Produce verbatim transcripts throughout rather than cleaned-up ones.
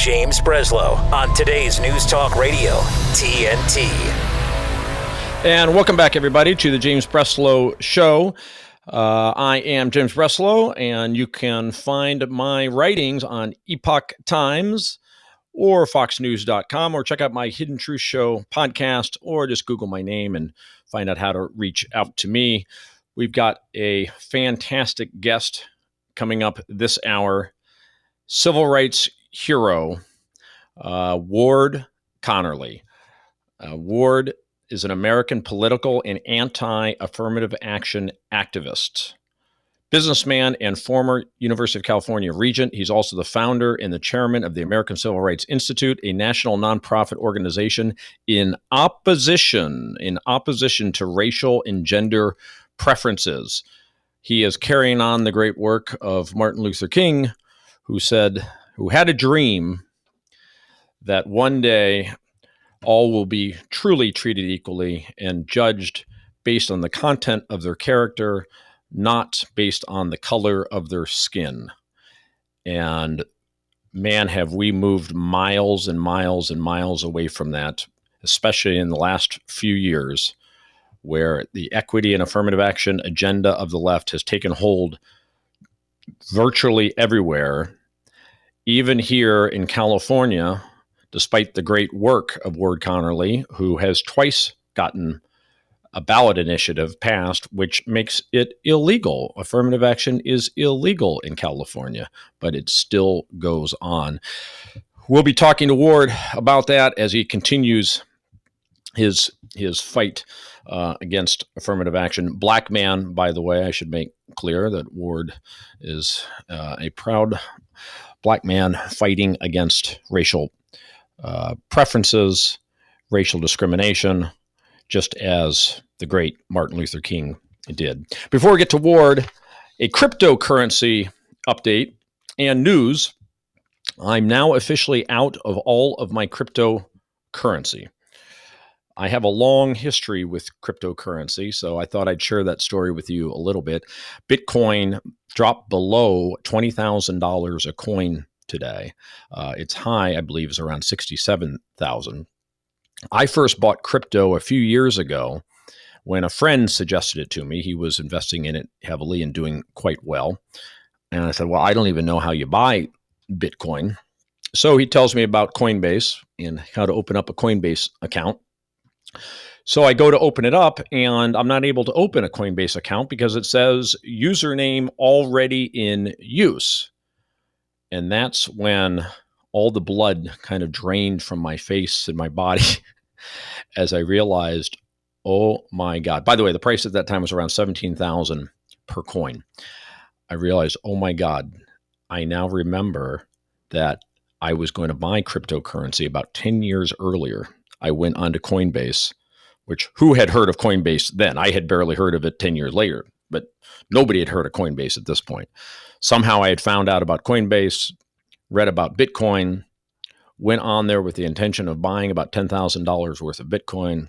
James Breslow on today's News Talk Radio, T N T. And welcome back, everybody, to the James Breslow Show. Uh, I am James Breslow, and you can find my writings on Epoch Times or fox news dot com, or check out my Hidden Truth Show podcast, or just Google my name and find out how to reach out to me. We've got a fantastic guest coming up this hour, civil rights hero, uh, Ward Connerly. Uh, Ward is an American political and anti-affirmative action activist, businessman, and former University of California regent. He's also the founder and the chairman of the American Civil Rights Institute, a national nonprofit organization in opposition, in opposition to racial and gender preferences. He is carrying on the great work of Martin Luther King, who said, who had a dream that one day all will be truly treated equally and judged based on the content of their character, not based on the color of their skin. And man, have we moved miles and miles and miles away from that, especially in the last few years, where the equity and affirmative action agenda of the left has taken hold virtually everywhere, even here in California. Despite the great work of Ward Connerly, who has twice gotten a ballot initiative passed, which makes it illegal. Affirmative action is illegal in California, but it still goes on. We'll be talking to Ward about that as he continues his his fight uh, against affirmative action. Black man, by the way, I should make clear that Ward is uh, a proud black man fighting against racial Uh, preferences, racial discrimination, just as the great Martin Luther King did. Before we get to Ward, a cryptocurrency update and news. I'm now officially out of all of my cryptocurrency. I have a long history with cryptocurrency, so I thought I'd share that story with you a little bit. Bitcoin dropped below twenty thousand dollars a coin today. Uh, its high, I believe, is around sixty-seven thousand. I first bought crypto a few years ago when a friend suggested it to me. He was investing in it heavily and doing quite well. And I said, well, I don't even know how you buy Bitcoin. So he tells me about Coinbase and how to open up a Coinbase account. So I go to open it up, and I'm not able to open a Coinbase account because it says username already in use. And that's when all the blood kind of drained from my face and my body as I realized, oh my God. By the way, the price at that time was around seventeen thousand dollars per coin. I realized, oh my God, I now remember that I was going to buy cryptocurrency about ten years earlier. I went onto Coinbase, which who had heard of Coinbase then? I had barely heard of it ten years later, but nobody had heard of Coinbase at this point. Somehow I had found out about Coinbase, read about Bitcoin, went on there with the intention of buying about ten thousand dollars worth of Bitcoin.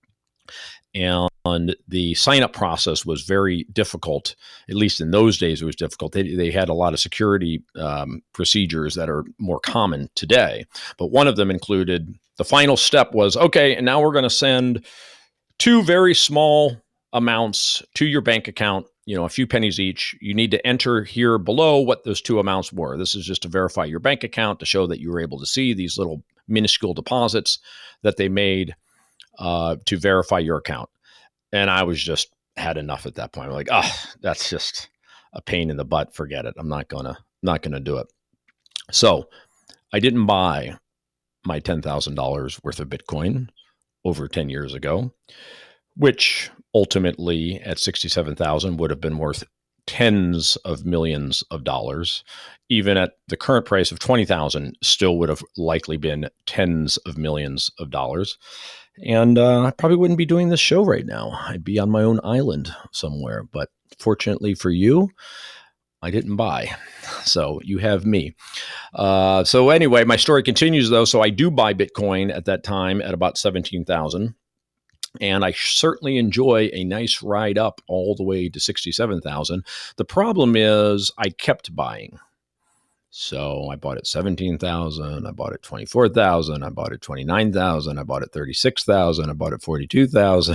And the sign-up process was very difficult. At least in those days, it was difficult. They, they had a lot of security um, procedures that are more common today. But one of them included, the final step was, okay, and now we're going to send two very small amounts to your bank account, you know, a few pennies each. You need to enter here below what those two amounts were. This is just to verify your bank account, to show that you were able to see these little minuscule deposits that they made uh, to verify your account. And I was just had enough at that point. I'm like, oh, that's just a pain in the butt. Forget it. I'm not gonna not gonna do it. So I didn't buy my ten thousand dollars worth of Bitcoin over ten years ago, which ultimately at sixty-seven thousand would have been worth tens of millions of dollars. Even at the current price of twenty thousand, still would have likely been tens of millions of dollars. And uh, I probably wouldn't be doing this show right now. I'd be on my own island somewhere. But fortunately for you, I didn't buy. So you have me. Uh, so anyway, my story continues, though. So I do buy Bitcoin at that time at about seventeen thousand. And I certainly enjoy a nice ride up all the way to sixty-seven thousand. The problem is I kept buying. So I bought it seventeen thousand, I bought it twenty-four thousand, I bought it twenty-nine thousand, I bought it thirty-six thousand, I bought it forty-two thousand.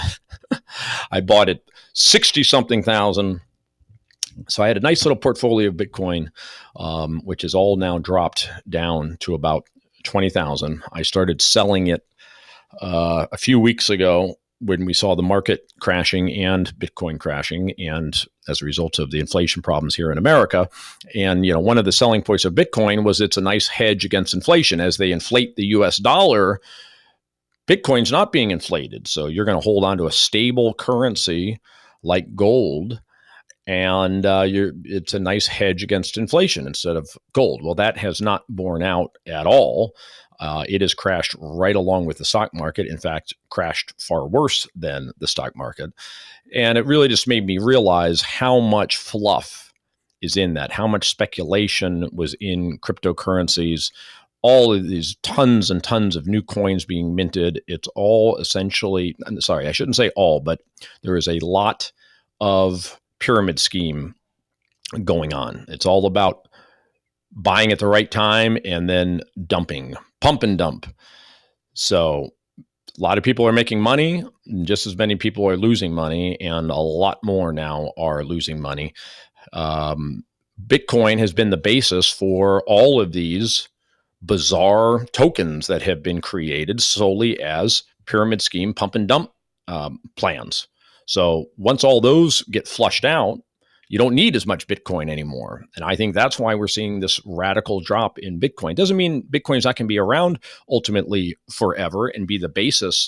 I bought it sixty something thousand. So I had a nice little portfolio of Bitcoin, um, which is all now dropped down to about twenty thousand. I started selling it uh, a few weeks ago when we saw the market crashing and Bitcoin crashing, and as a result of the inflation problems here in America. And, you know, one of the selling points of Bitcoin was it's a nice hedge against inflation. As they inflate the U S dollar, Bitcoin's not being inflated. So you're going to hold on to a stable currency like gold, and uh, you're, it's a nice hedge against inflation instead of gold. Well, that has not borne out at all. Uh, it has crashed right along with the stock market. In fact, crashed far worse than the stock market. And it really just made me realize how much fluff is in that, how much speculation was in cryptocurrencies, all of these tons and tons of new coins being minted. It's all essentially, sorry, I shouldn't say all, but there is a lot of pyramid scheme going on. It's all about buying at the right time and then dumping, pump and dump. So a lot of people are making money, just as many people are losing money, and a lot more now are losing money. Um, Bitcoin has been the basis for all of these bizarre tokens that have been created solely as pyramid scheme pump and dump um, plans. So once all those get flushed out, you don't need as much Bitcoin anymore. And I think that's why we're seeing this radical drop in Bitcoin. Doesn't mean Bitcoin's not going to be around ultimately forever and be the basis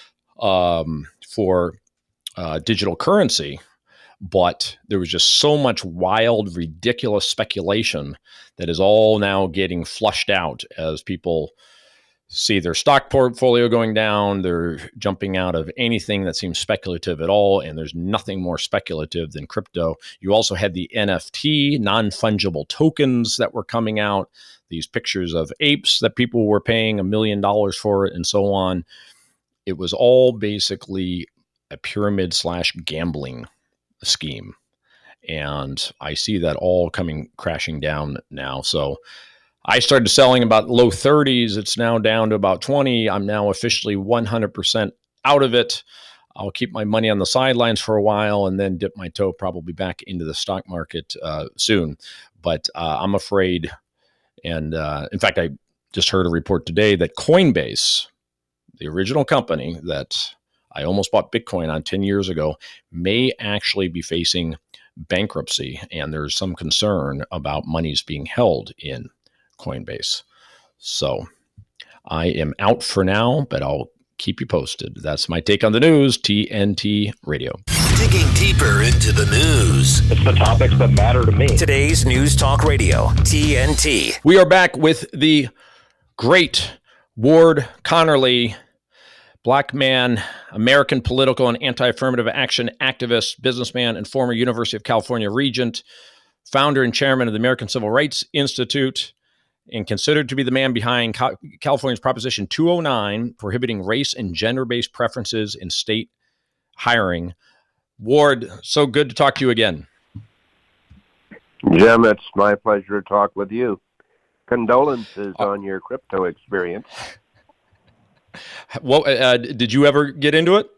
um, for uh, digital currency. But there was just so much wild, ridiculous speculation that is all now getting flushed out as people see their stock portfolio going down. They're jumping out of anything that seems speculative at all, and there's nothing more speculative than crypto. You also had the N F T, non-fungible tokens, that were coming out, these pictures of apes that people were paying a million dollars for it, and so on. It was all basically a pyramid slash gambling scheme, and I see that all coming crashing down now. So I started selling about low thirties. It's now down to about twenty. I'm now officially one hundred percent out of it. I'll keep my money on the sidelines for a while and then dip my toe probably back into the stock market uh, soon. But uh, I'm afraid, and uh, in fact, I just heard a report today that Coinbase, the original company that I almost bought Bitcoin on ten years ago, may actually be facing bankruptcy. And there's some concern about monies being held in Coinbase. So I am out for now, but I'll keep you posted. That's my take on the news. T N T Radio. Digging deeper into the news. It's the topics that matter to me. Today's News Talk Radio, T N T. We are back with the great Ward Connerly, Black man, American political and anti-affirmative action activist, businessman, and former University of California regent, founder and chairman of the American Civil Rights Institute, and considered to be the man behind California's Proposition two oh nine, prohibiting race and gender-based preferences in state hiring. Ward, so good to talk to you again. Jim, it's my pleasure to talk with you. Condolences uh, on your crypto experience. Well, uh, did you ever get into it?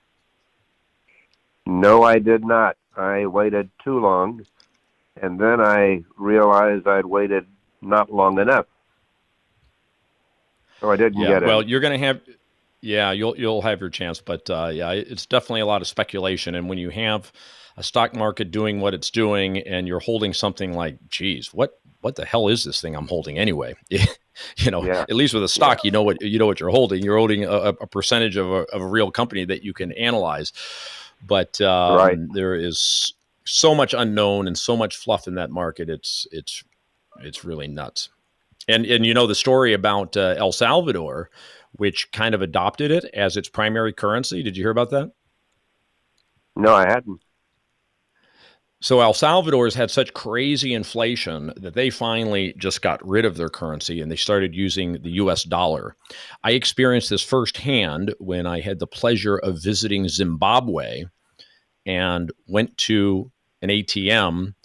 No, I did not. I waited too long, and then I realized I'd waited not long enough. So I didn't yeah, get it. Well, you're going to have, yeah, you'll you'll have your chance, but uh, yeah, it's definitely a lot of speculation. And when you have a stock market doing what it's doing, and you're holding something like, geez, what what the hell is this thing I'm holding anyway? you know, yeah. At least with a stock, yeah. you know what you know what you're holding. You're holding a, a percentage of a, of a real company that you can analyze. But um, right. there is so much unknown and so much fluff in that market. It's it's It's really nuts. And and you know the story about uh, El Salvador, which kind of adopted it as its primary currency. Did you hear about that? No, I hadn't. So El Salvador has had such crazy inflation that they finally just got rid of their currency and they started using the U S dollar. I experienced this firsthand when I had the pleasure of visiting Zimbabwe and went to an A T M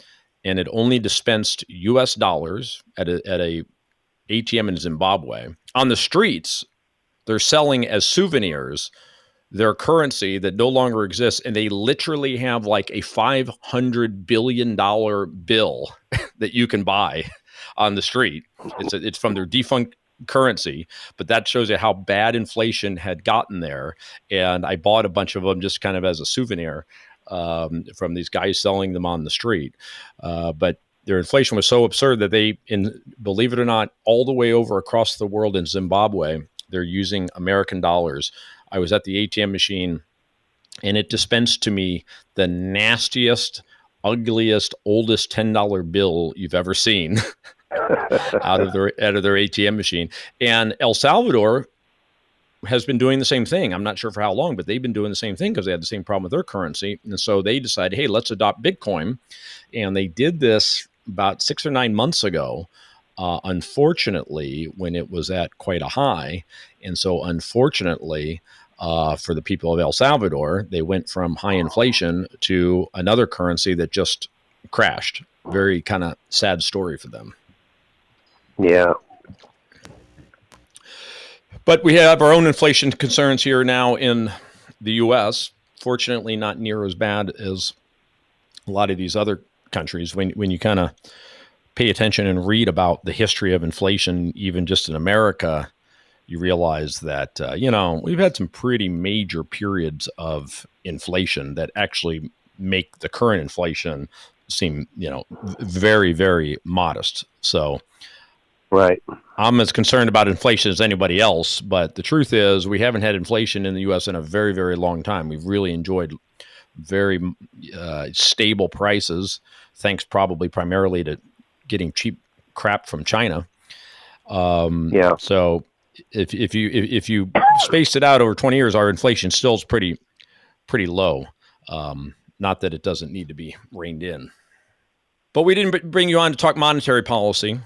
and it only dispensed U S dollars at a, at a A T M in Zimbabwe. On the streets, they're selling as souvenirs their currency that no longer exists, and they literally have like a five hundred billion dollars bill that you can buy on the street. It's a, it's from their defunct currency, but that shows you how bad inflation had gotten there. And I bought a bunch of them just kind of as a souvenir um, from these guys selling them on the street. Uh, but their inflation was so absurd that they, in believe it or not, all the way over across the world in Zimbabwe, they're using American dollars. I was at the A T M machine, and it dispensed to me the nastiest, ugliest, oldest ten dollar bill you've ever seen out of their out of their A T M machine. And El Salvador has been doing the same thing. I'm not sure for how long, but they've been doing the same thing because they had the same problem with their currency. And so they decided, hey, let's adopt Bitcoin. And they did this about six or nine months ago. Uh, unfortunately, when it was at quite a high. And so unfortunately, uh, for the people of El Salvador, they went from high inflation to another currency that just crashed. Very kind of sad story for them. Yeah. But we have our own inflation concerns here now in the U S. Fortunately, not near as bad as a lot of these other countries. When, when you kind of pay attention and read about the history of inflation, even just in America, you realize that, uh, you know, we've had some pretty major periods of inflation that actually make the current inflation seem, you know, very, very modest. So right. I'm as concerned about inflation as anybody else, but the truth is we haven't had inflation in the U S in a very, very long time. We've really enjoyed very uh, stable prices, thanks probably primarily to getting cheap crap from China. Um, yeah. So if if you if, if you spaced it out over twenty years, our inflation still is pretty pretty low. Um, not that it doesn't need to be reined in. But we didn't bring you on to talk monetary policy.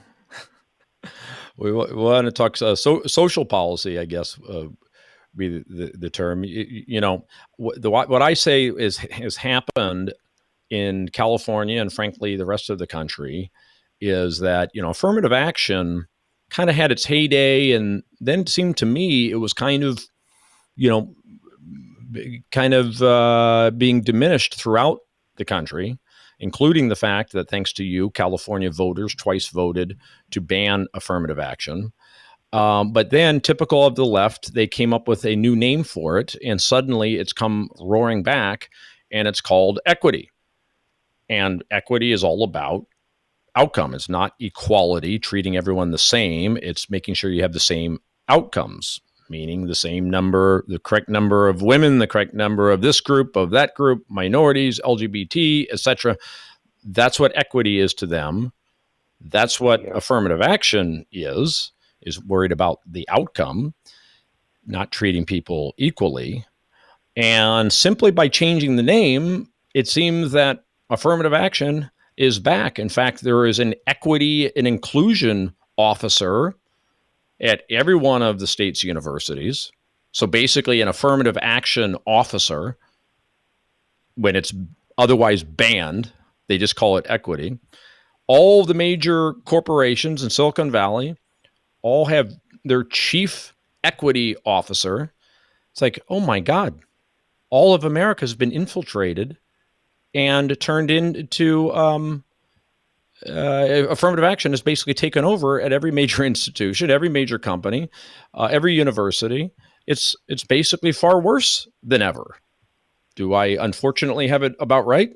we, we want to talk uh, so, social policy, I guess, uh, be the, the, the term. You, you know, what, the, what I say is has happened in California and frankly the rest of the country is that, you know, affirmative action kind of had its heyday, and then it seemed to me it was kind of, you know, kind of uh, being diminished throughout the country, including the fact that thanks to you, California voters twice voted to ban affirmative action. Um, but then, typical of the left, they came up with a new name for it, and suddenly it's come roaring back, and it's called equity. And equity is all about outcome. It's not equality, treating everyone the same. It's making sure you have the same outcomes, meaning the same number, the correct number of women, the correct number of this group, of that group, minorities, L G B T, et cetera. That's what equity is to them. That's what yeah. affirmative action is, is worried about the outcome, not treating people equally. And simply by changing the name, it seems that affirmative action is back. In fact, there is an equity and inclusion officer at every one of the state's universities. So basically an affirmative action officer, when it's otherwise banned, they just call it equity. All the major corporations in Silicon Valley all have their chief equity officer. It's like, oh my God, all of America has been infiltrated and turned into um, uh, affirmative action is basically taken over at every major institution, every major company, uh, every university. It's it's basically far worse than ever. Do I unfortunately have it about right?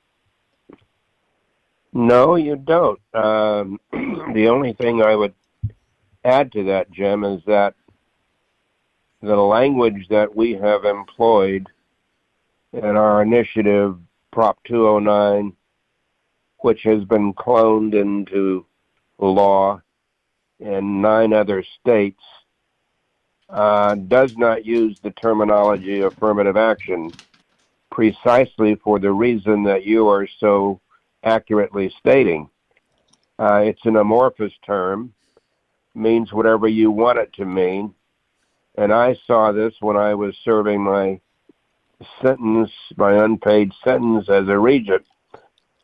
No, you don't. Um, the only thing I would add to that, Jim, is that the language that we have employed in our initiative Prop two oh nine, which has been cloned into law in nine other states, uh, does not use the terminology affirmative action precisely for the reason that you are so accurately stating. Uh, it's an amorphous term, means whatever you want it to mean. And I saw this when I was serving my sentence, my unpaid sentence as a regent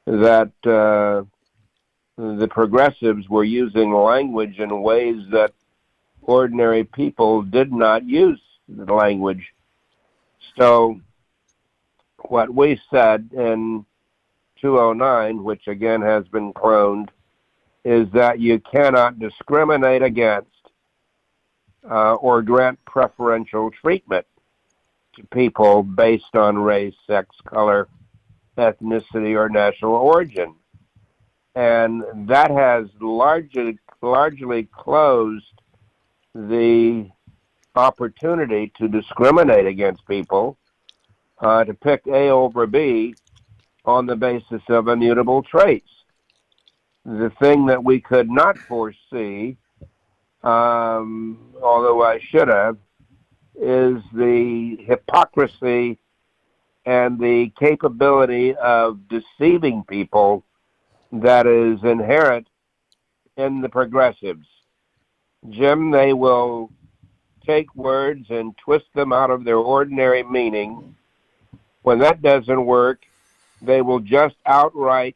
that uh, the progressives were using language in ways that ordinary people did not use the language. So what we said in two oh nine, which again has been cloned, is that you cannot discriminate against uh, or grant preferential treatment to people based on race, sex, color, ethnicity, or national origin. And that has largely, largely closed the opportunity to discriminate against people, uh, to pick A over B on the basis of immutable traits. The thing that we could not foresee, um, although I should have, is the hypocrisy and the capability of deceiving people that is inherent in the progressives. Jim, they will take words and twist them out of their ordinary meaning. When that doesn't work, they will just outright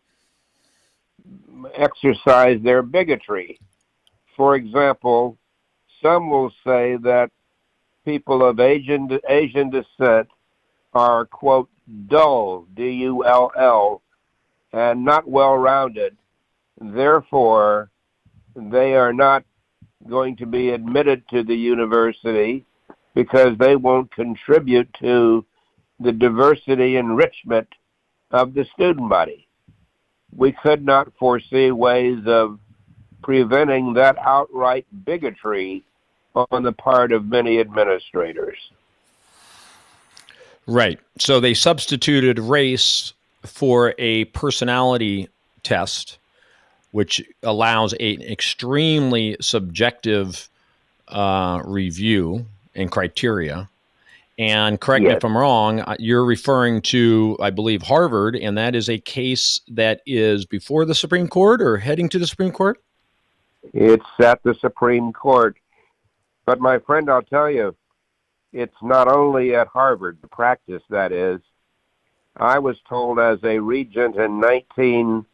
exercise their bigotry. For example, some will say that people of Asian Asian descent are, quote, dull, D U L L, and not well-rounded. Therefore, they are not going to be admitted to the university because they won't contribute to the diversity enrichment of the student body. We could not foresee ways of preventing that outright bigotry on the part of many administrators. Right. So they substituted race for a personality test, which allows a, an extremely subjective uh, review and criteria. And correct yes. me if I'm wrong, you're referring to, I believe, Harvard, and that is a case that is before the Supreme Court or heading to the Supreme Court? It's at the Supreme Court. But my friend, I'll tell you, it's not only at Harvard, the practice, that is. I was told as a regent in nineteen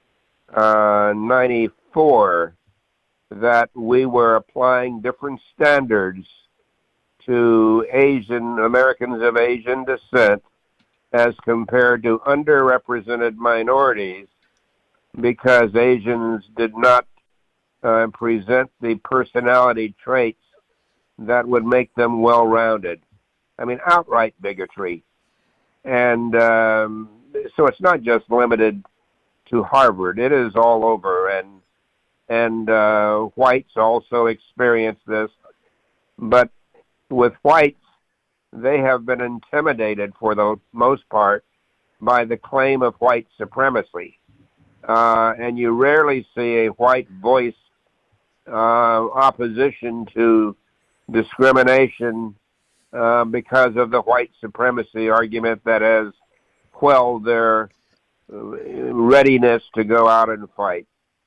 ninety-four that we were applying different standards to Asian Americans of Asian descent as compared to underrepresented minorities because Asians did not uh, present the personality traits that would make them well-rounded. I mean, outright bigotry. And um, so it's not just limited to Harvard. It is all over. And, and uh, whites also experience this. But with whites, they have been intimidated for the most part by the claim of white supremacy. Uh, and you rarely see a white voice uh, opposition to discrimination uh, because of the white supremacy argument that has quelled their readiness to go out and fight.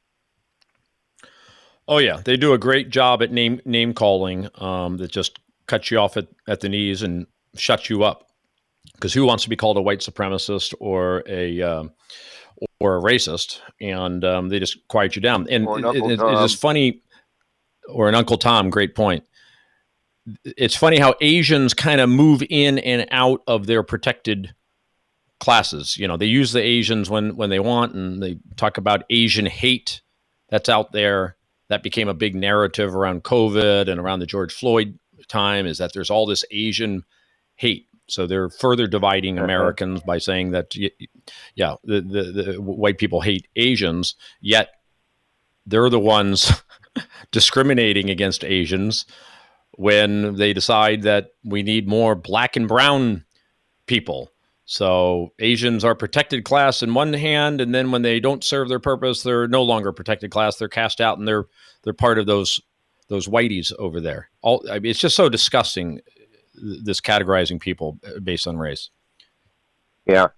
Oh, yeah. They do a great job at name name calling um, that just cuts you off at, at the knees and shuts you up. Because who wants to be called a white supremacist or a um, or a racist? And um, they just quiet you down. And or an it, it, Tom. It's funny, or an Uncle Tom, great point. It's funny how Asians kind of move in and out of their protected classes. You know, they use the Asians when, when they want, and they talk about Asian hate that's out there. That became a big narrative around COVID and around the George Floyd time, is that there's all this Asian hate. So they're further dividing Americans by saying that, yeah, the, the, the white people hate Asians, yet they're the ones discriminating against Asians when they decide that we need more black and brown people. So Asians are protected class in one hand, and then when they don't serve their purpose, they're no longer protected class. They're cast out, and they're they're part of those those whiteys over there. All I mean, it's just so disgusting, this categorizing people based on race. Yeah.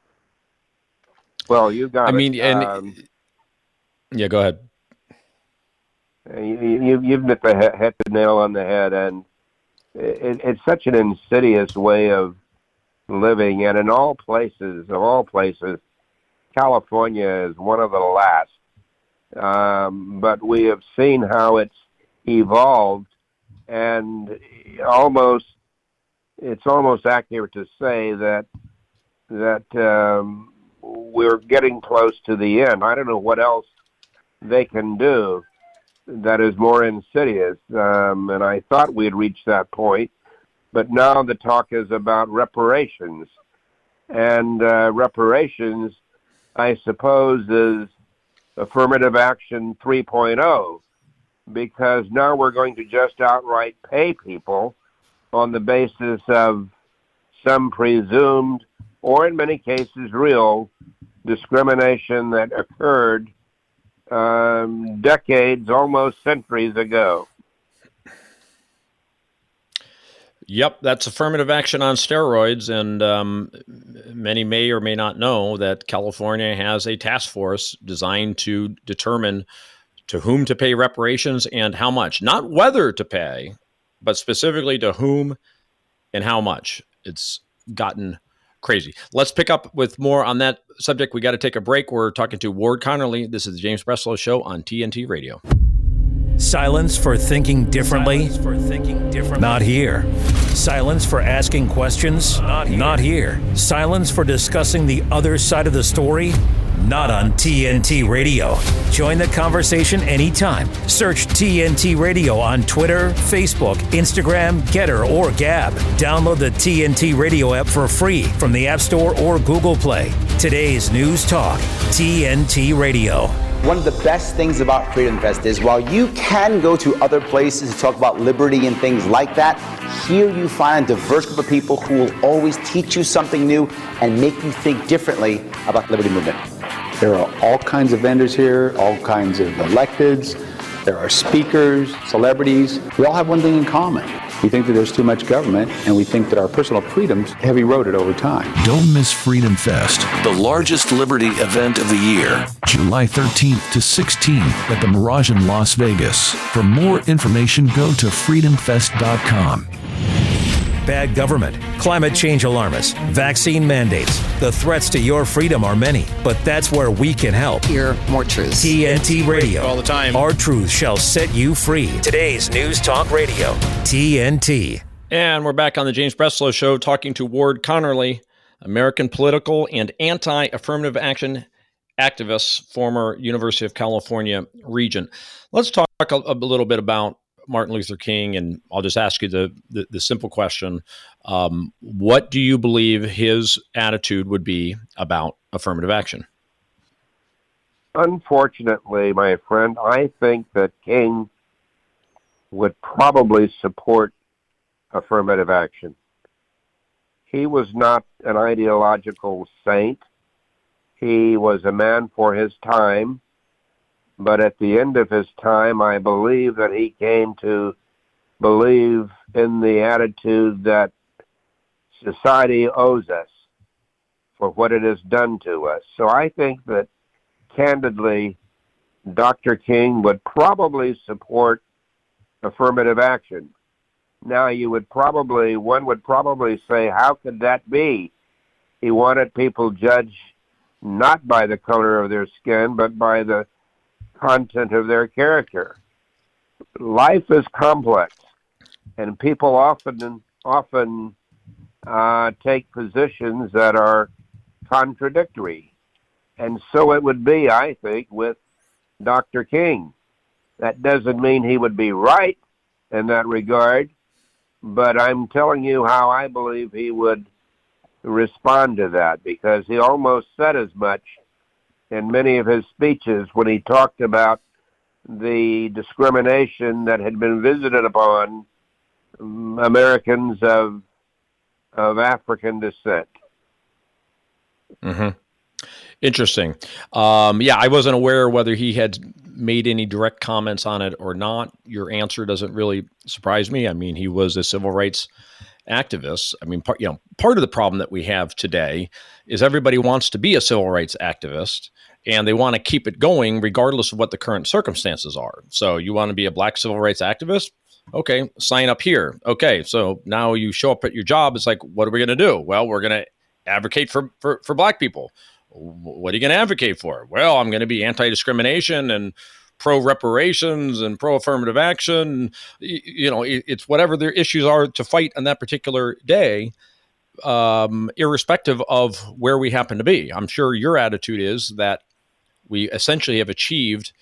Well, you got I mean, it. and um, yeah, go ahead. You, you, you've hit the, hit the nail on the head, and it, it's such an insidious way of living. And in all places, of all places, California is one of the last. Um, but we have seen how it's evolved, and almost it's almost accurate to say that that um, we're getting close to the end. I don't know what else they can do that is more insidious, um, and I thought we'd reached that point, but now the talk is about reparations, and uh, reparations, I suppose, is affirmative action three point oh, because now we're going to just outright pay people on the basis of some presumed, or in many cases real, discrimination that occurred um, decades, almost centuries ago. Yep, that's affirmative action on steroids, and um, many may or may not know that California has a task force designed to determine to whom to pay reparations and how much. Not whether to pay, but specifically to whom and how much. It's gotten crazy. Let's pick up with more on that subject. We got to take a break. We're talking to Ward Connerly. This is the James Breslow Show on T N T Radio. Silence for thinking differently? Silence for thinking differently. Not here. Silence for asking questions? Not here. Not here. Silence for discussing the other side of the story? Not on T N T Radio. Join the conversation anytime. Search T N T Radio on Twitter, Facebook, Instagram, Getter, or Gab. Download the T N T Radio app for free from the App Store or Google Play. Today's News Talk, T N T Radio. One of the best things about Freedom Fest is while you can go to other places to talk about liberty and things like that, here you find a diverse group of people who will always teach you something new and make you think differently about the liberty movement. There are all kinds of vendors here, all kinds of electeds. There are speakers, celebrities. We all have one thing in common. We think that there's too much government, and we think that our personal freedoms have eroded over time. Don't miss Freedom Fest, the largest liberty event of the year, July thirteenth to sixteenth at the Mirage in Las Vegas. For more information, go to freedom fest dot com. Bad government, climate change alarmists, vaccine mandates. The threats to your freedom are many, but that's where we can help. Hear more truths. T N T Radio. All the time. Our truth shall set you free. Today's News Talk Radio. T N T. And we're back on the James Breslow Show talking to Ward Connerly, American political and anti-affirmative action activist, former University of California regent. Let's talk a, a little bit about Martin Luther King, and I'll just ask you the, the, the simple question. Um, what do you believe his attitude would be about affirmative action? Unfortunately, my friend, I think that King would probably support affirmative action. He was not an ideological saint. He was a man for his time. But at the end of his time, I believe that he came to believe in the attitude that society owes us for what it has done to us. So I think that, candidly, Doctor King would probably support affirmative action. Now, you would probably, one would probably say, how could that be? He wanted people judged not by the color of their skin, but by the content of their character. Life is complex, and people often often uh, take positions that are contradictory. And so it would be, I think, with Doctor King. That doesn't mean he would be right in that regard, but I'm telling you how I believe he would respond to that, because he almost said as much in many of his speeches when he talked about the discrimination that had been visited upon Americans of of African descent. Mm-hmm. Interesting. Um, yeah, I wasn't aware whether he had made any direct comments on it or not. Your answer doesn't really surprise me. I mean, he was a civil rights activist. I mean, part, you know, part of the problem that we have today is everybody wants to be a civil rights activist, and they want to keep it going regardless of what the current circumstances are. So you want to be a black civil rights activist? Okay, sign up here. Okay, so now you show up at your job. It's like, what are we going to do? Well, we're going to advocate for, for, for black people. What are you going to advocate for? Well, I'm going to be anti-discrimination and pro-reparations and pro-affirmative action. You know, it's whatever their issues are to fight on that particular day, um, irrespective of where we happen to be. I'm sure your attitude is that we essentially have achieved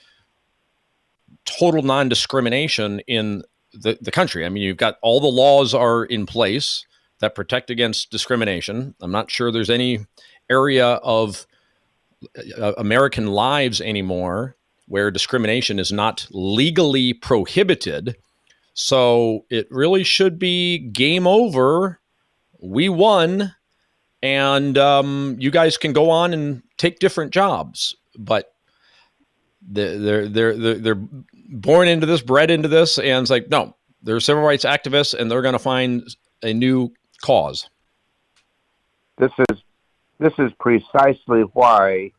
total non-discrimination in the, the country. I mean, you've got all the laws are in place that protect against discrimination. I'm not sure there's any area of uh, American lives anymore where discrimination is not legally prohibited. So it really should be game over. We won, and um, you guys can go on and take different jobs. But they're they're they're they're born into this, bred into this, and it's like, no, they're civil rights activists, and they're going to find a new cause. This is this is precisely why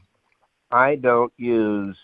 I don't use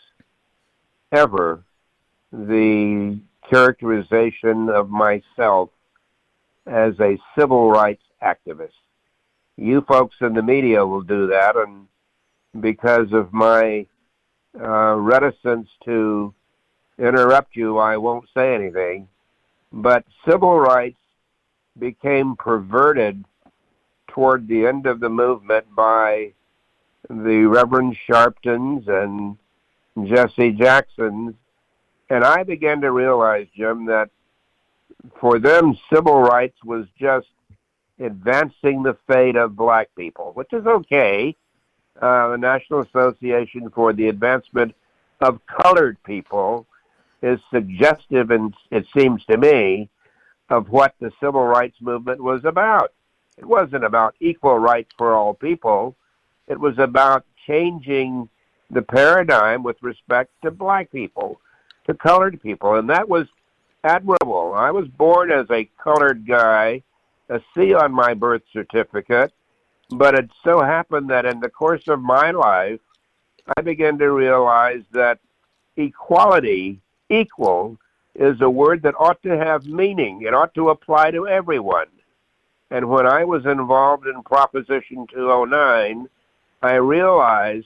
ever the characterization of myself as a civil rights activist. You folks in the media will do that, and because of my uh, reticence to interrupt you, I won't say anything. But civil rights became perverted toward the end of the movement by the Reverend Sharptons and Jesse Jacksons. And I began to realize, Jim, that for them, civil rights was just advancing the fate of black people, which is okay. Uh, the National Association for the Advancement of Colored People is suggestive, and it seems to me, of what the civil rights movement was about. It wasn't about equal rights for all people. It was about changing the paradigm with respect to black people, to colored people, and that was admirable. I was born as a colored guy, a C on my birth certificate, but it so happened that in the course of my life, I began to realize that equality, equal, is a word that ought to have meaning. It ought to apply to everyone. And when I was involved in Proposition two oh nine, I realized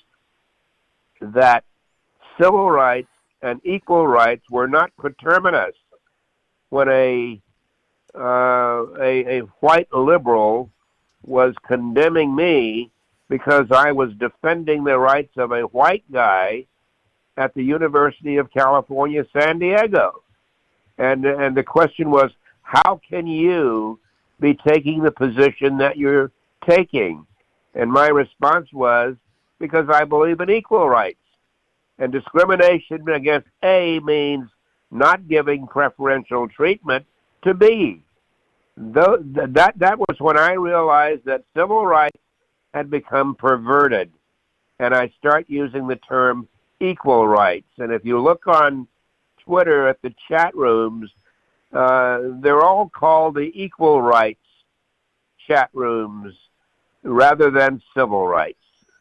that civil rights and equal rights were not coterminous. When a, uh, a, a white liberal was condemning me because I was defending the rights of a white guy at the University of California, San Diego. And and the question was, how can you be taking the position that you're taking? And my response was, because I believe in equal rights. And discrimination against A means not giving preferential treatment to B. Though, that, that was when I realized that civil rights had become perverted. And I start using the term equal rights. And if you look on Twitter at the chat rooms, uh, they're all called the equal rights chat rooms rather than civil rights.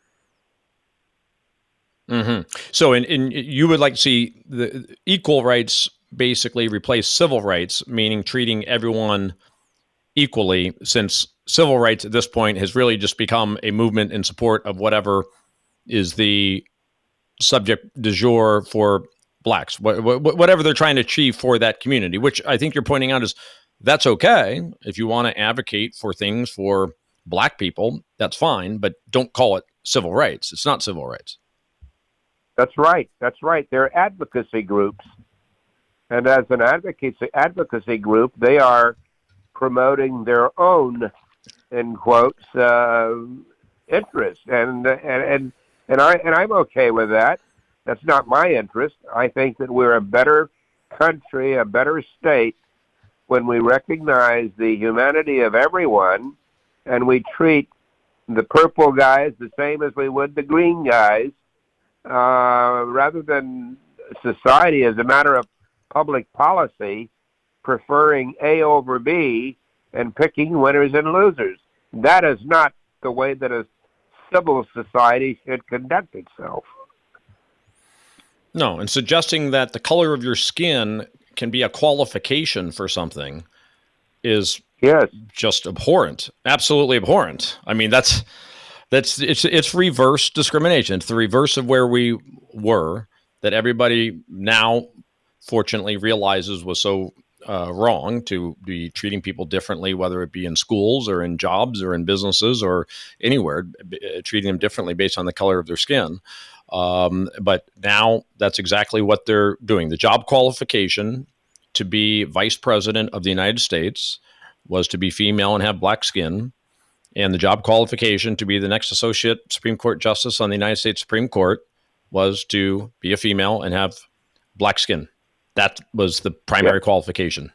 Mm-hmm. So in, in, you would like to see the equal rights basically replace civil rights, meaning treating everyone equally, since civil rights at this point has really just become a movement in support of whatever is the subject du jour for blacks, whatever they're trying to achieve for that community, which I think you're pointing out is that's okay. If you want to advocate for things for black people, that's fine, but don't call it civil rights. It's not civil rights. That's right. That's right. They're advocacy groups. And as an advocacy advocacy group, they are promoting their own, in quotes, uh, interests. And, and, and, and, I, and I'm okay with that. That's not my interest. I think that we're a better country, a better state, when we recognize the humanity of everyone and we treat the purple guys the same as we would the green guys, uh, rather than society as a matter of public policy preferring A over B and picking winners and losers. That is not the way that a civil society should conduct itself. No, and suggesting that the color of your skin can be a qualification for something is yes. just abhorrent, absolutely abhorrent. I mean, that's That's it's it's reverse discrimination. It's the reverse of where we were, that everybody now fortunately realizes was so uh, wrong, to be treating people differently, whether it be in schools or in jobs or in businesses or anywhere, b- treating them differently based on the color of their skin. Um, but now that's exactly what they're doing. The job qualification to be vice president of the United States was to be female and have black skin. And the job qualification to be the next associate Supreme Court justice on the United States Supreme Court was to be a female and have black skin. That was the primary yep. qualification.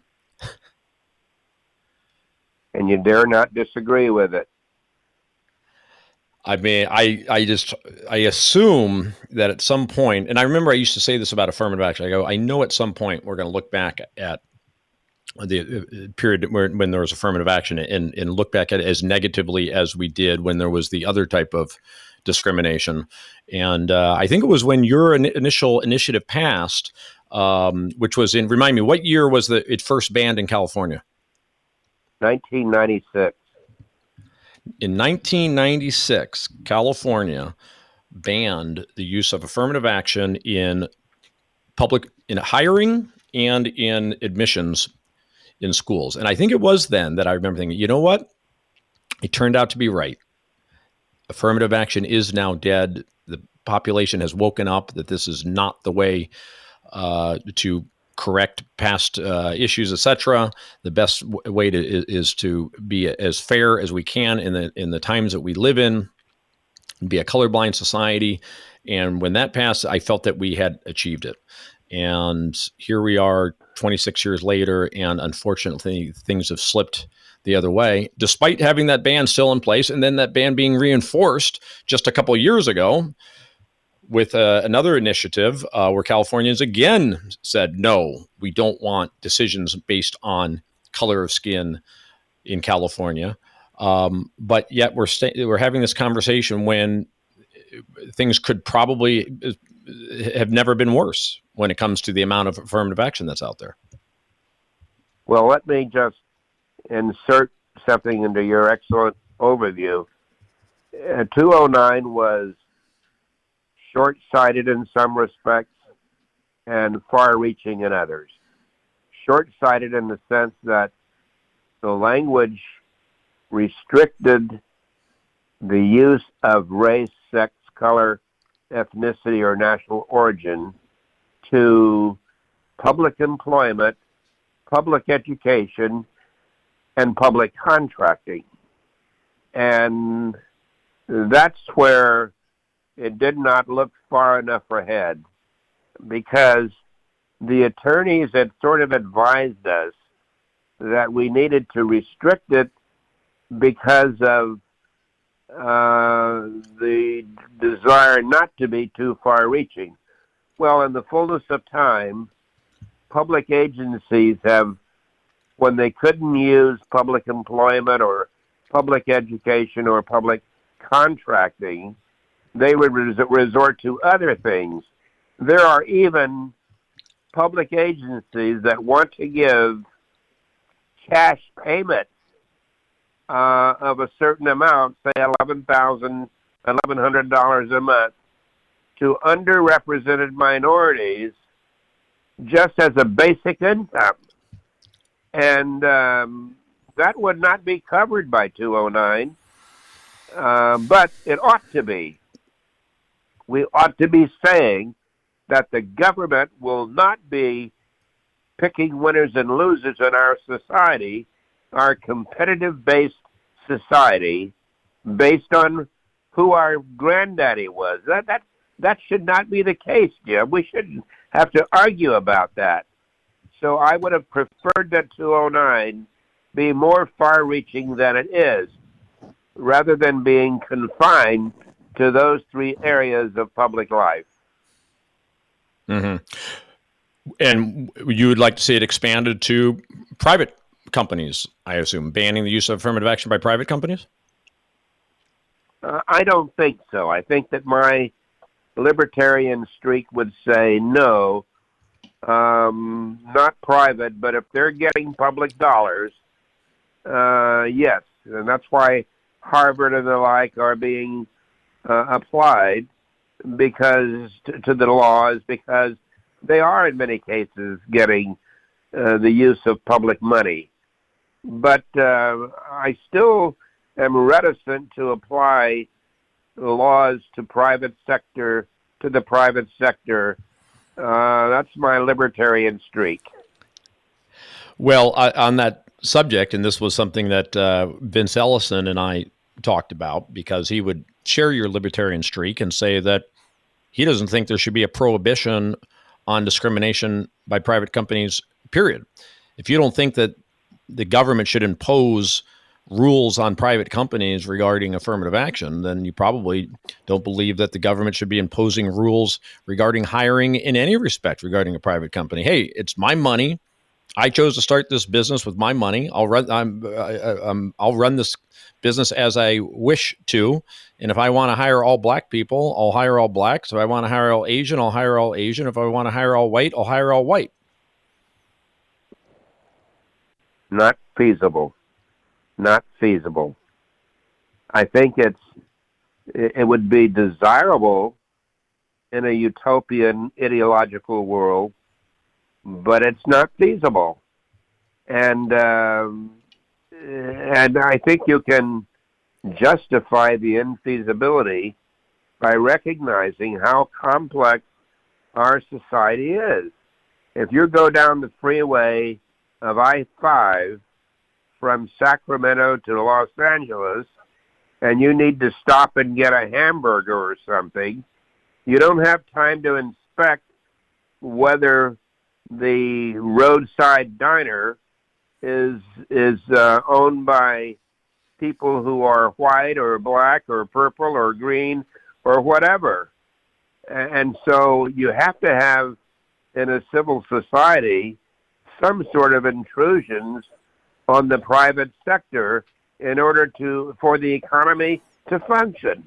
And you dare not disagree with it. I mean, I, I just, I assume that at some point, and I remember I used to say this about affirmative action. I go, I know at some point we're going to look back at the period where, when there was affirmative action and, and look back at it as negatively as we did when there was the other type of discrimination. And uh, I think it was when your in- initial initiative passed, um, which was in, remind me, what year was the, it first banned in California? nineteen ninety-six. In nineteen ninety-six, California banned the use of affirmative action in public, in hiring and in admissions in schools. And I think it was then that I remember thinking, you know what? It turned out to be right. Affirmative action is now dead. The population has woken up that this is not the way uh, to correct past uh, issues, et cetera. The best w- way to is, is to be as fair as we can in the in the times that we live in, be a colorblind society. And when that passed, I felt that we had achieved it. And here we are twenty-six years later, and unfortunately things have slipped the other way, despite having that ban still in place, and then that ban being reinforced just a couple of years ago with uh, another initiative uh, where Californians again said, no, we don't want decisions based on color of skin in California. Um, but yet we're sta- we're having this conversation when things could probably have never been worse when it comes to the amount of affirmative action that's out there. Well, let me just insert something into your excellent overview. Uh, two oh nine was short-sighted in some respects and far-reaching in others. Short-sighted in the sense that the language restricted the use of race, sex, color, ethnicity, or national origin to public employment, public education, and public contracting. And that's where it did not look far enough ahead, because the attorneys had sort of advised us that we needed to restrict it because of uh, the desire not to be too far-reaching. Well, in the fullness of time, public agencies have, when they couldn't use public employment or public education or public contracting, they would res- resort to other things. There are even public agencies that want to give cash payments uh, of a certain amount, say eleven thousand dollars, eleven hundred dollars a month, to underrepresented minorities just as a basic income. And um, that would not be covered by two oh nine, uh, but it ought to be. We ought to be saying that the government will not be picking winners and losers in our society, our competitive-based society, based on who our granddaddy was. That that that should not be the case, Jim. We shouldn't have to argue about that. So I would have preferred that two oh nine be more far-reaching than it is, rather than being confined to those three areas of public life. Mm-hmm. And you would like to see it expanded to private companies, I assume, banning the use of affirmative action by private companies? Uh, I don't think so. I think that my libertarian streak would say no, um, not private, but if they're getting public dollars, uh, yes. And that's why Harvard and the like are being uh, applied because to, to the laws because they are in many cases getting uh, the use of public money. But uh, I still am reticent to apply laws to private sector, to the private sector. Uh, that's my libertarian streak. Well, I, on that subject, and this was something that uh, Vince Ellison and I talked about, because he would share your libertarian streak and say that he doesn't think there should be a prohibition on discrimination by private companies, period. If you don't think that the government should impose rules on private companies regarding affirmative action, then you probably don't believe that the government should be imposing rules regarding hiring in any respect regarding a private company. Hey, it's my money. I chose to start this business with my money. I'll run. I'm, I, I'm, I'll run this business as I wish to. And if I want to hire all black people, I'll hire all blacks. If I want to hire all Asian, I'll hire all Asian. If I want to hire all white, I'll hire all white. Not feasible. Not feasible. I think it's it would be desirable in a utopian ideological world, but it's not feasible. And um, and I think you can justify the infeasibility by recognizing how complex our society is. If you go down the freeway of I five from Sacramento to Los Angeles, and you need to stop and get a hamburger or something, you don't have time to inspect whether the roadside diner is is uh, owned by people who are white or black or purple or green or whatever. And so you have to have, in a civil society, some sort of intrusions on the private sector in order to for the economy to function.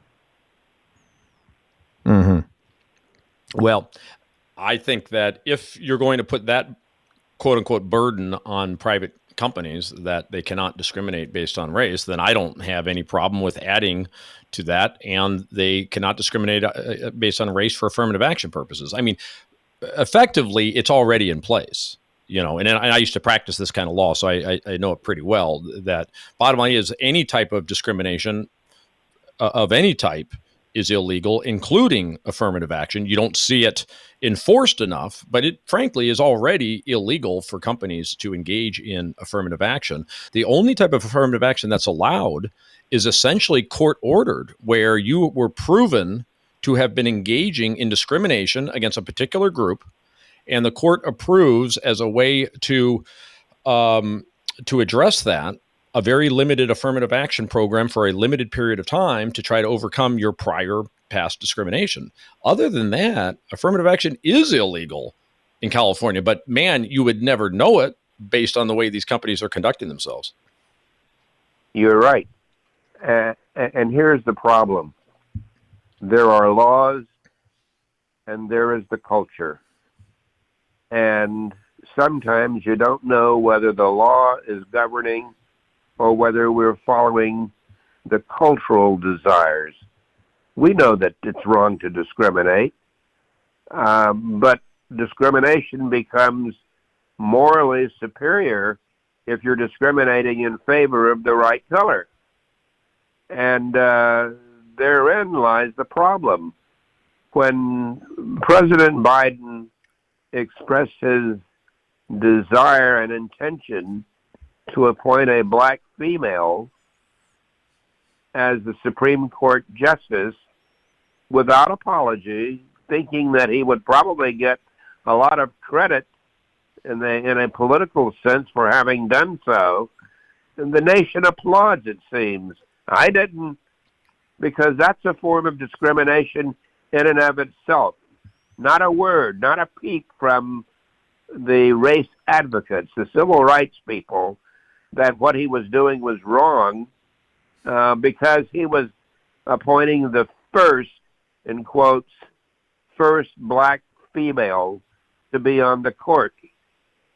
Mm-hmm. Well, I think that if you're going to put that quote-unquote burden on private companies that they cannot discriminate based on race, then I don't have any problem with adding to that, and they cannot discriminate uh, based on race for affirmative action purposes. I mean, effectively, it's already in place. You know, and, and I used to practice this kind of law, so I, I, I know it pretty well. That bottom line is any type of discrimination uh, of any type is illegal, including affirmative action. You don't see it enforced enough, but it frankly is already illegal for companies to engage in affirmative action. The only type of affirmative action that's allowed is essentially court ordered, where you were proven to have been engaging in discrimination against a particular group, and the court approves as a way to um, to address that a very limited affirmative action program for a limited period of time to try to overcome your prior past discrimination. Other than that, affirmative action is illegal in California, but man, you would never know it based on the way these companies are conducting themselves. You're right. Uh, and here's the problem. There are laws and there is the culture. And sometimes you don't know whether the law is governing or whether we're following the cultural desires. We know that it's wrong to discriminate, um, but discrimination becomes morally superior if you're discriminating in favor of the right color. And uh, therein lies the problem. When President Biden expressed his desire and intention to appoint a black female as the Supreme Court justice without apology, thinking that he would probably get a lot of credit in, the, in a political sense for having done so, and the nation applauds, it seems. I didn't, because that's a form of discrimination in and of itself. Not a word, not a peep from the race advocates, the civil rights people, that what he was doing was wrong uh, because he was appointing the first, in quotes, first black female to be on the court.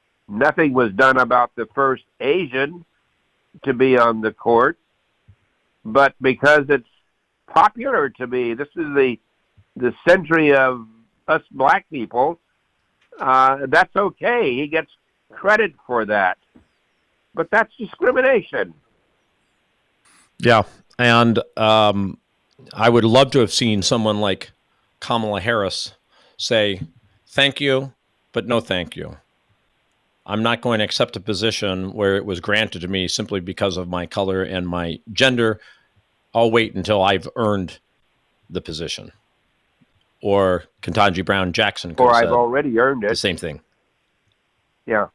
Nothing was done about the first Asian to be on the court. but because it's popular to be, this is the the century of us black people, uh, that's okay. He gets credit for that. But that's discrimination. Yeah, and um, I would love to have seen someone like Kamala Harris say, thank you, but no thank you. I'm not going to accept a position where it was granted to me simply because of my color and my gender. I'll wait until I've earned the position. Or Ketanji Brown Jackson could Or have I've said already earned it. the same thing. Yeah.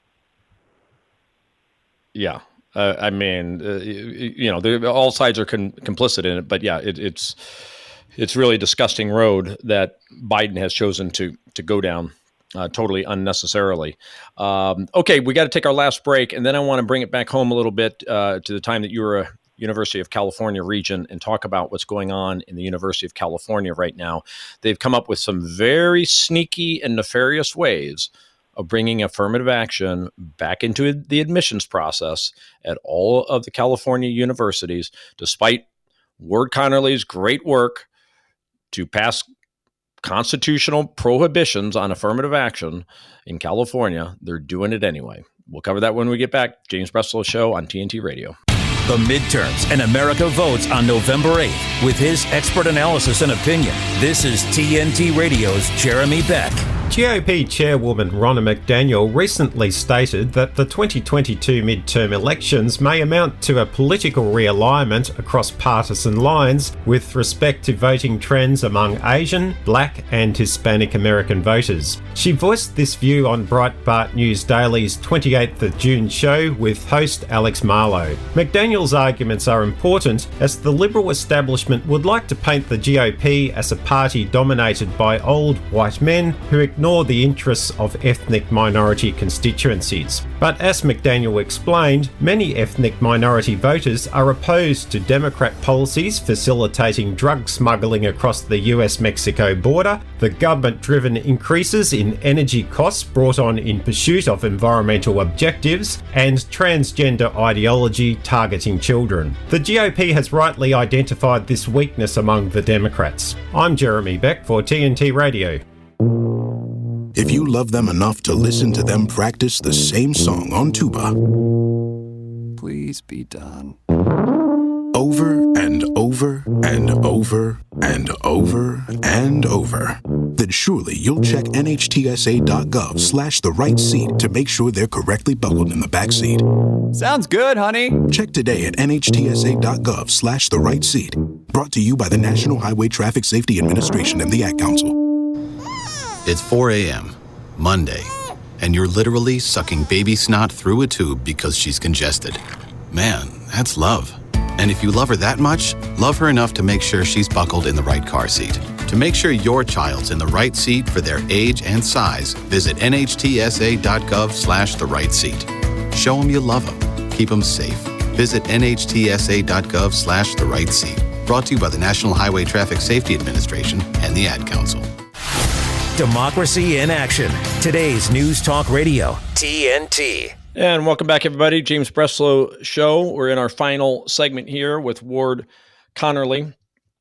Yeah. Uh, I mean, uh, you know, all sides are con- complicit in it, but yeah, it, it's it's really a disgusting road that Biden has chosen to to go down. Uh, totally unnecessarily. Um, okay, we got to take our last break, and then I want to bring it back home a little bit uh, to the time that you were a University of California region and talk about what's going on in the University of California right now. They've come up with some very sneaky and nefarious ways of bringing affirmative action back into the admissions process at all of the California universities, despite Ward Connerly's great work to pass constitutional prohibitions on affirmative action in California. They're doing it anyway. We'll cover that when we get back. James Breslow Show on T N T Radio. The midterms and America votes on November eighth with his expert analysis and opinion. This is T N T Radio's Jeremy Beck. G O P Chairwoman Ronna McDaniel recently stated that the twenty twenty-two midterm elections may amount to a political realignment across partisan lines with respect to voting trends among Asian, Black and Hispanic American voters. She voiced this view on Breitbart News Daily's twenty-eighth of June show with host Alex Marlow. McDaniel's arguments are important as the Liberal establishment would like to paint the G O P as a party dominated by old white men who ignore the interests of ethnic minority constituencies. But as McDaniel explained, many ethnic minority voters are opposed to Democrat policies facilitating drug smuggling across the U S Mexico border, the government-driven increases in energy costs brought on in pursuit of environmental objectives, and transgender ideology targeting children. The G O P has rightly identified this weakness among the Democrats. I'm Jeremy Beck for T N T Radio. If you love them enough to listen to them practice the same song on tuba, please be done. Over and over and over and over and over, then surely you'll check nhtsa.gov slash the right seat to make sure they're correctly buckled in the back seat. Sounds good, honey. Check today at nhtsa.gov slash the right seat. Brought to you by the National Highway Traffic Safety Administration and the Ad Council. It's four a.m., Monday, and you're literally sucking baby snot through a tube because she's congested. Man, that's love. And if you love her that much, love her enough to make sure she's buckled in the right car seat. To make sure your child's in the right seat for their age and size, visit nhtsa.gov slash the right seat. Show them you love them. Keep them safe. Visit nhtsa.gov slash the right seat. Brought to you by the National Highway Traffic Safety Administration and the Ad Council. Democracy in action. Today's News Talk Radio. T N T. And welcome back, everybody. James Breslow Show. We're in our final segment here with Ward Connerly,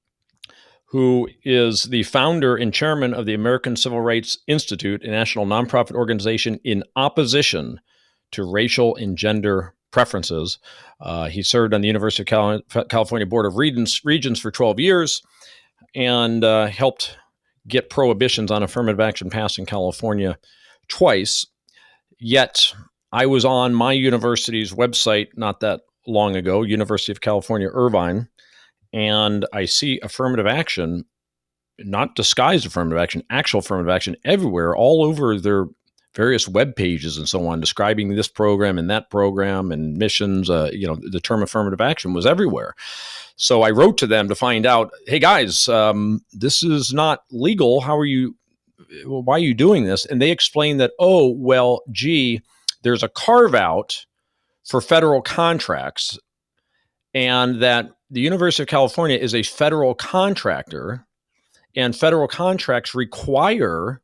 who is the founder and chairman of the American Civil Rights Institute, a national nonprofit organization in opposition to racial and gender preferences. Uh, he served on the University of Cal- California Board of Regents, Regents for twelve years and uh, helped get prohibitions on affirmative action passed in California twice. Yet I was on my university's website not that long ago, University of California, Irvine, and I see affirmative action, not disguised affirmative action, actual affirmative action everywhere, all over their various web pages and so on, describing this program and that program and missions. Uh, you know, the term affirmative action was everywhere. So I wrote to them to find out, hey guys, um, this is not legal. How are you, why are you doing this? And they explained that, oh, well, gee, there's a carve out for federal contracts, and that the University of California is a federal contractor, and federal contracts require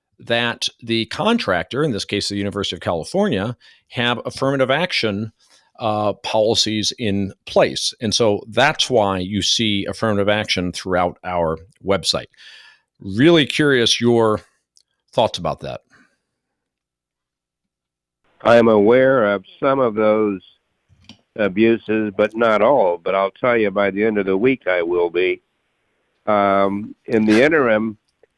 that the contractor, in this case, the University of California, have affirmative action uh, policies in place. And so that's why you see affirmative action throughout our website. Really curious your thoughts about that. I'm aware of some of those abuses, but not all. But I'll tell you, by the end of the week, I will be. Um, in the interim,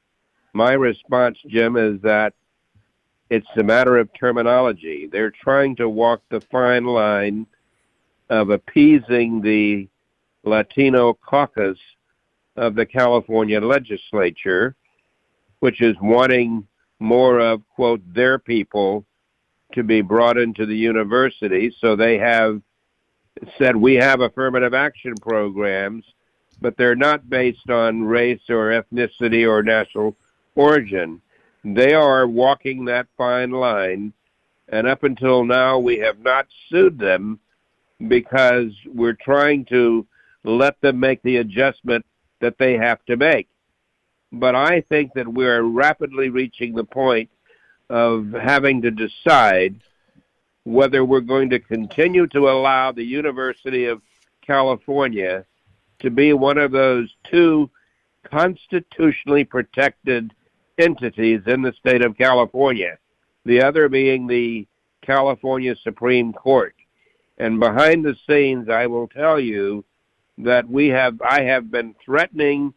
my response, Jim, is that it's a matter of terminology. They're trying to walk the fine line of appeasing the Latino caucus of the California legislature, which is wanting more of, quote, their people to be brought into the university. So they have said, we have affirmative action programs, but they're not based on race or ethnicity or national origin. They are walking that fine line, and up until now, we have not sued them because we're trying to let them make the adjustment that they have to make. But I think that we're rapidly reaching the point of having to decide whether we're going to continue to allow the University of California to be one of those two constitutionally protected entities in the state of California, the other being the California Supreme Court. And behind the scenes, I will tell you that we have, I have been threatening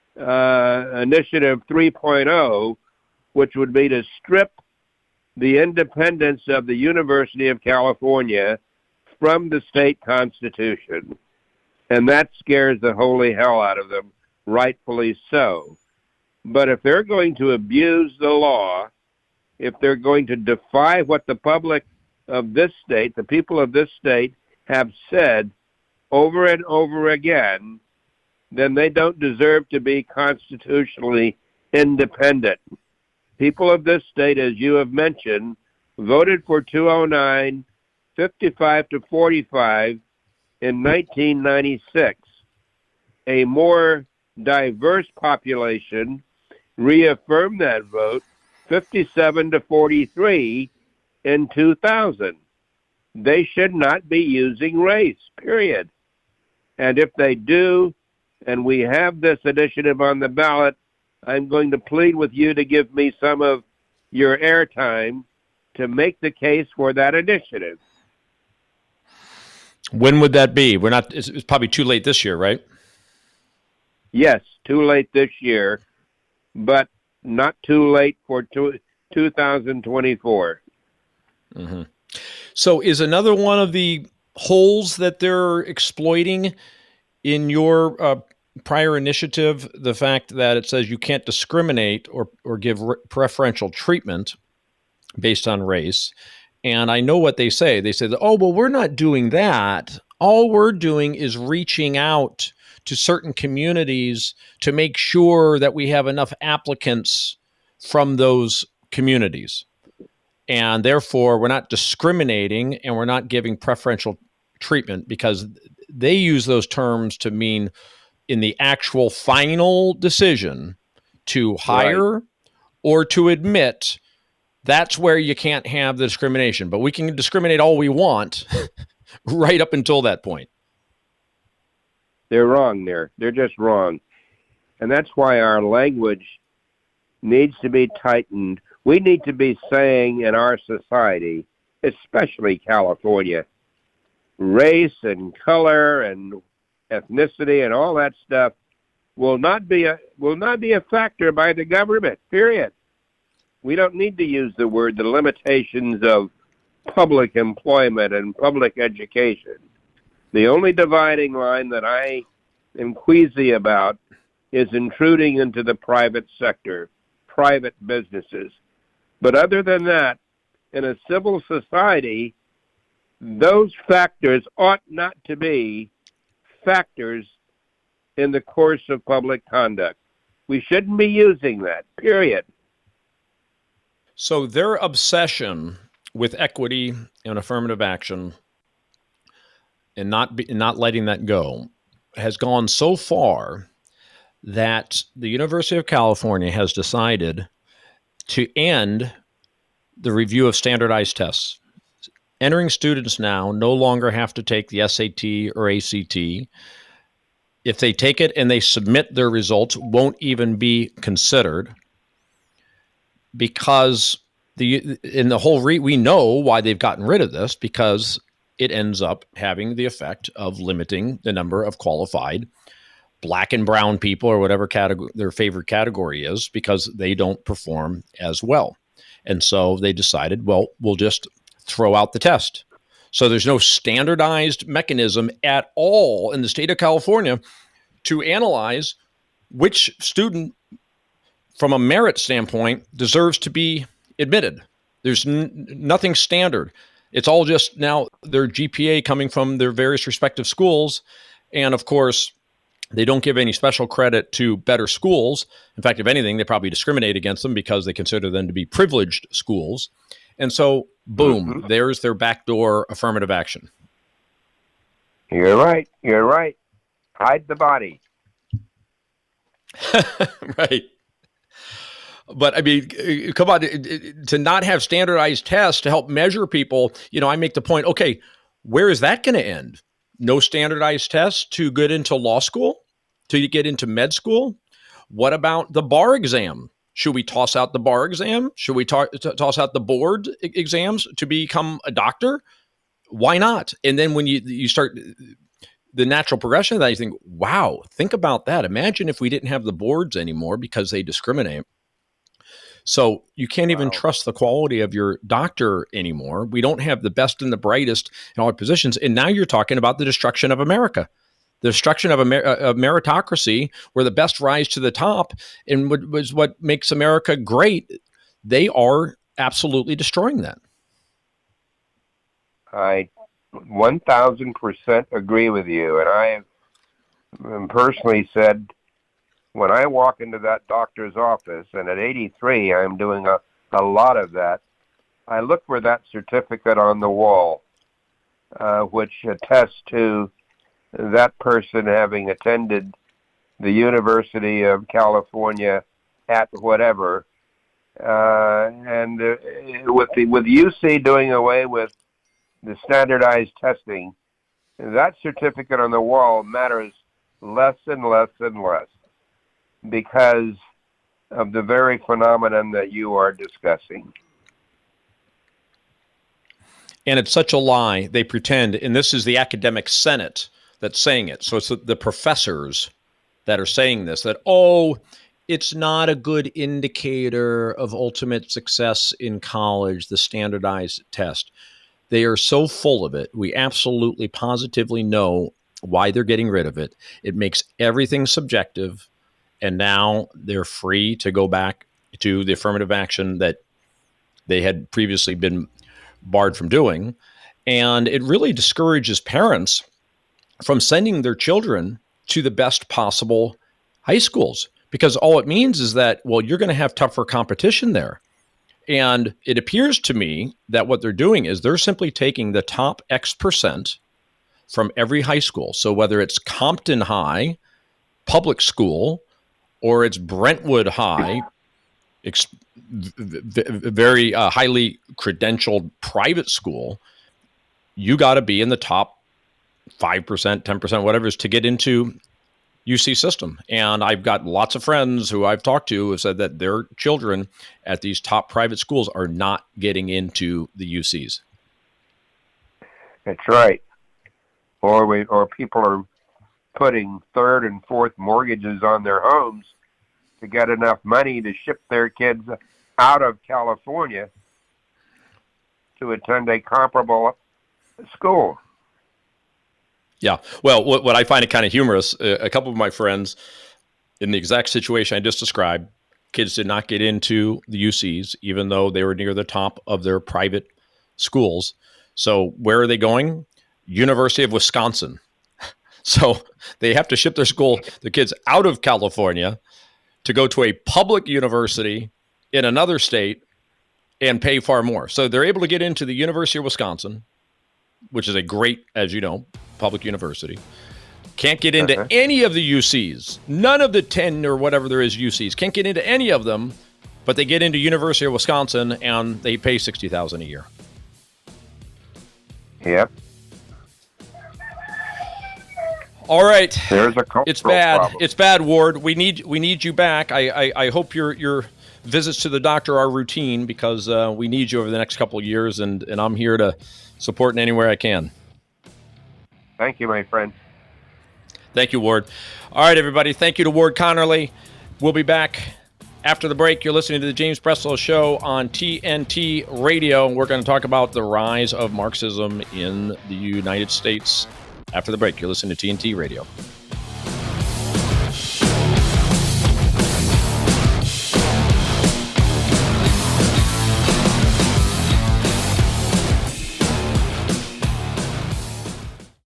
uh, Initiative three point oh, which would be to strip the independence of the University of California from the state constitution. And that scares the holy hell out of them, rightfully so. But if they're going to abuse the law, if they're going to defy what the public of this state, the people of this state, have said over and over again, then they don't deserve to be constitutionally independent. People of this state, as you have mentioned, voted for two oh nine, fifty-five to forty-five in nineteen ninety-six. A more diverse population reaffirmed that vote, fifty-seven to forty-three in two thousand. They should not be using race, period. And if they do, and we have this initiative on the ballot, I'm going to plead with you to give me some of your airtime to make the case for that initiative. When would that be? We're not, it's, it's probably too late this year, right? Yes, too late this year, but not too late for two, two thousand twenty-four. Mm-hmm. So is another one of the holes that they're exploiting in your uh, prior initiative the fact that it says you can't discriminate or, or give re- preferential treatment based on race? And I know what they say. They say that, oh, well, we're not doing that. All we're doing is reaching out to certain communities to make sure that we have enough applicants from those communities. And therefore, we're not discriminating and we're not giving preferential treatment, because they use those terms to mean in the actual final decision to hire right. or to admit. That's where you can't have the discrimination. But we can discriminate all we want right up until that point. They're wrong there. They're just wrong. And that's why our language needs to be tightened. We need to be saying in our society, especially California, race and color and ethnicity and all that stuff will not be a will not be a factor by the government, period. We don't need to use the word, the limitations of public employment and public education. The only dividing line that I am queasy about is intruding into the private sector, private businesses. But other than that, in a civil society, those factors ought not to be factors in the course of public conduct. We shouldn't be using that, period. So their obsession with equity and affirmative action and not be, not letting that go has gone so far that the University of California has decided to end the review of standardized tests. entering students now no longer have to take the S A T or A C T. If they take it and they submit their results, won't even be considered, because the in the whole re, we know why they've gotten rid of this, because it ends up having the effect of limiting the number of qualified Black and brown people, or whatever category their favorite category is, because they don't perform as well. And so they decided, well, we'll just throw out the test. So there's no standardized mechanism at all in the state of California to analyze which student, from a merit standpoint, deserves to be admitted. There's n- nothing standard. It's all just now their G P A coming from their various respective schools. And of course, they don't give any special credit to better schools. In fact, if anything, they probably discriminate against them because they consider them to be privileged schools. And so, boom, mm-hmm. there's their backdoor affirmative action. You're right. You're right. Hide the body. Right. But I mean, come on, to not have standardized tests to help measure people, you know, I make the point, okay, where is that going to end? No standardized tests to get into law school, to get into med school? What about the bar exam? Should we toss out the bar exam? Should we to- t- toss out the board exams to become a doctor? Why not? And then when you you start the natural progression of that, you think, wow, think about that. Imagine if we didn't have the boards anymore because they discriminate. So you can't even wow. trust the quality of your doctor anymore. We don't have the best and the brightest in all our positions. And now you're talking about the destruction of America, the destruction of a, mer- a meritocracy where the best rise to the top and what was what makes America great. They are absolutely destroying that. I one thousand percent agree with you. And I have personally said, when I walk into that doctor's office, and at eighty-three, I'm doing a, a lot of that, I look for that certificate on the wall, uh, which attests to that person having attended the University of California at whatever. Uh, and uh, with the with U C doing away with the standardized testing, that certificate on the wall matters less and less and less, because of the very phenomenon that you are discussing. And it's such a lie. They pretend, and this is the academic senate that's saying it. So it's the, the professors that are saying this, that, oh, it's not a good indicator of ultimate success in college, the standardized test. They are so full of it. We absolutely positively know why they're getting rid of it. It makes everything subjective. And now they're free to go back to the affirmative action that they had previously been barred from doing. And it really discourages parents from sending their children to the best possible high schools, because all it means is that, well, you're going to have tougher competition there. And it appears to me that what they're doing is they're simply taking the top X percent from every high school. So whether it's Compton High, public school, or it's Brentwood High, ex- very uh, highly credentialed private school, you got to be in the top five percent, ten percent, whatever it is, to get into U C system. And I've got lots of friends who I've talked to who have said that their children at these top private schools are not getting into the U Cs. That's right. Or we, or people are putting third and fourth mortgages on their homes to get enough money to ship their kids out of California to attend a comparable school. Yeah. Well, what, what I find it kind of humorous, uh, a couple of my friends in the exact situation I just described, kids did not get into the U Cs, even though they were near the top of their private schools. So where are they going? University of Wisconsin. So they have to ship their school, their kids out of California to go to a public university in another state and pay far more. So they're able to get into the University of Wisconsin, which is a great, as you know, public university. Can't get into uh-huh. any of the U Cs. None of the ten or whatever there is U Cs. Can't get into any of them, but they get into University of Wisconsin and they pay sixty thousand dollars a year. Yep. All right. There's a It's bad. problem. It's bad, Ward. We need we need you back. I, I, I hope your your visits to the doctor are routine because uh, we need you over the next couple of years, and, and I'm here to support in any way I can. Thank you, my friend. Thank you, Ward. All right, everybody. Thank you to Ward Connerly. We'll be back after the break. You're listening to the James Breslow Show on T N T Radio. We're going to talk about the rise of Marxism in the United States. After the break, you're listening to T N T Radio.